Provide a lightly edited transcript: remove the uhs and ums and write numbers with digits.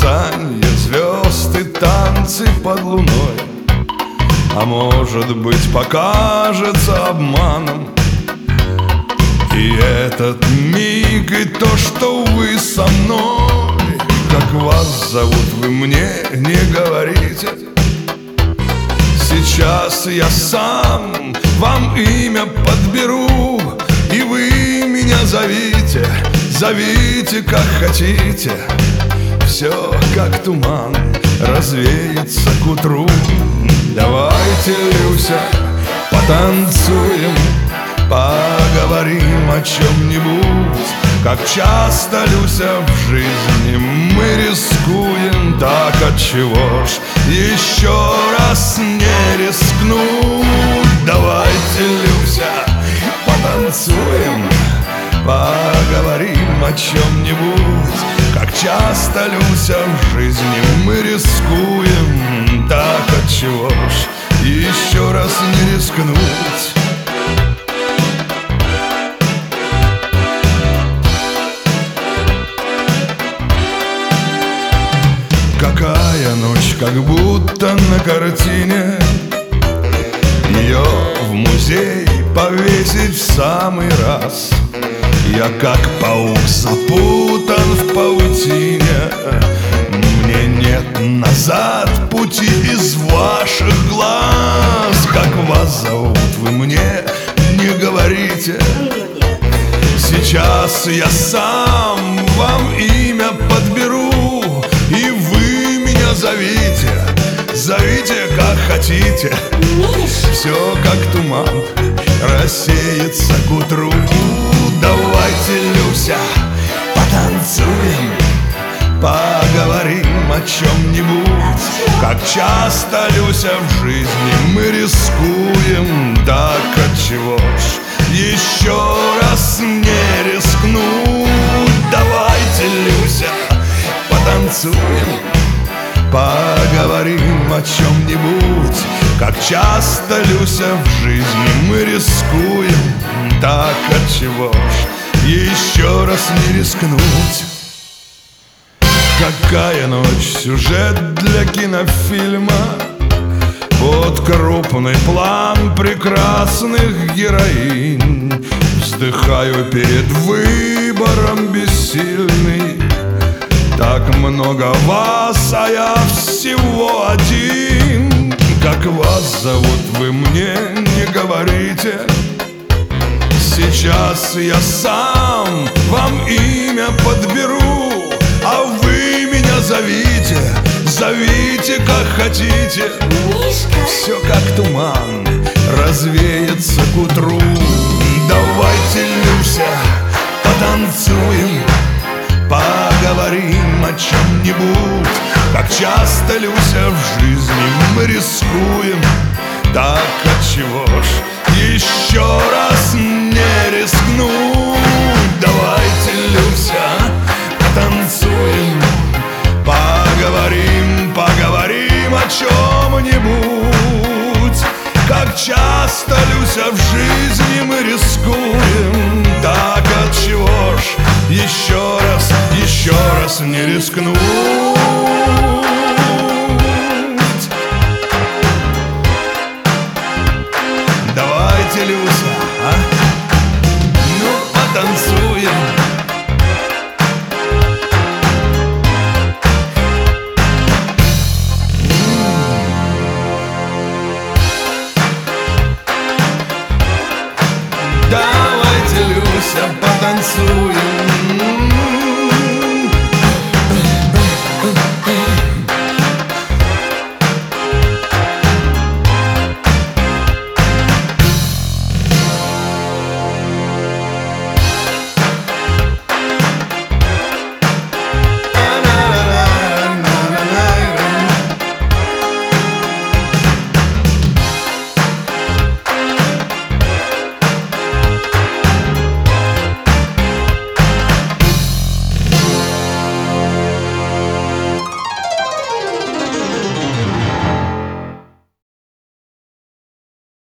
мерцанье звезд и танцы под луной. А может быть, покажется обманом и этот миг, и то, что вы со мной. Как вас зовут, вы мне не говорите. Сейчас я сам вам имя подберу, и вы меня зовите, зовите как хотите. Все как туман развеется к утру. Давайте, Люся, потанцуем, поговорим о чем-нибудь. Как часто, Люся, в жизни мы рискуем, так отчего ж еще раз не рискнуть? Давайте, Люся, потанцуем, поговорим о чем-нибудь. Как часто, Люся, в жизни мы рискуем, так отчего ж еще раз не рискнуть? Какая ночь, как будто на картине. Ее в музей повесить в самый раз. Я как паук запутан в паутине. Мне нет назад пути из ваших глаз. Как вас зовут, вы мне не говорите. Сейчас я сам вам имя подберу, и вы меня зовите, зовите как хотите. Все как туман рассеется к утру. Давайте, Люся, потанцуем, поговорим о чем-нибудь. Как часто, Люся, в жизни мы рискуем, так отчего ж еще раз не рискнуть? Давайте, Люся, потанцуем, поговорим о чем-нибудь. Как часто, Люся, в жизни мы рискуем, так отчего ж еще раз не рискнуть? Какая ночь, сюжет для кинофильма. Вот крупный план прекрасных героинь. Вздыхаю перед выбором бессильный. Так много вас, а я всего один. Как вас зовут, вы мне не говорите. Сейчас я сам вам имя подберу, а вы меня зовите, зовите как хотите. Мишка. Все как туман развеется к утру. Давайте, Люся, потанцуем, поговорим о чем-нибудь. Как часто, Люся, в жизни мы рискуем, так отчего ж еще раз не рискнуть? Давайте, Люся, потанцуем, поговорим, поговорим о чем-нибудь. Как часто, Люся, в жизни мы рискуем, так отчего ж еще раз не рискнуть?